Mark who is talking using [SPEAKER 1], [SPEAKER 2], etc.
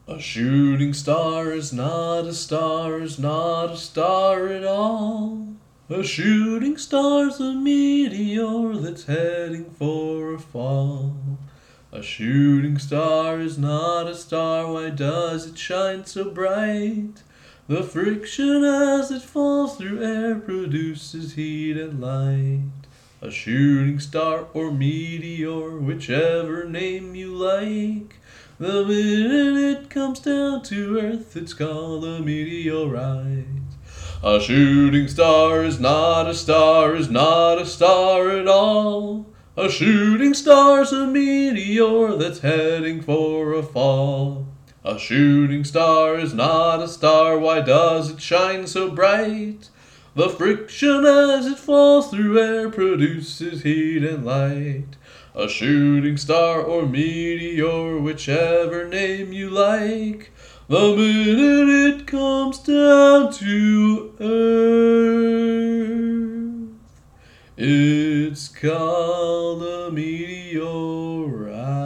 [SPEAKER 1] A shooting star is not a star, is not a star at all. A shooting star's a meteor that's heading for a fall. A shooting star is not a star, why does it shine so bright? The friction as it falls through air produces heat and light. A shooting star or meteor, whichever name you like. The minute it comes down to Earth, it's called a meteorite. A shooting star is not a star, is not a star at all. A shooting star's a meteor that's heading for a fall. A shooting star is not a star, why does it shine so bright? The friction as it falls through air produces heat and light. A shooting star or meteor, whichever name you like. The minute it comes down to Earth, it's called a meteorite.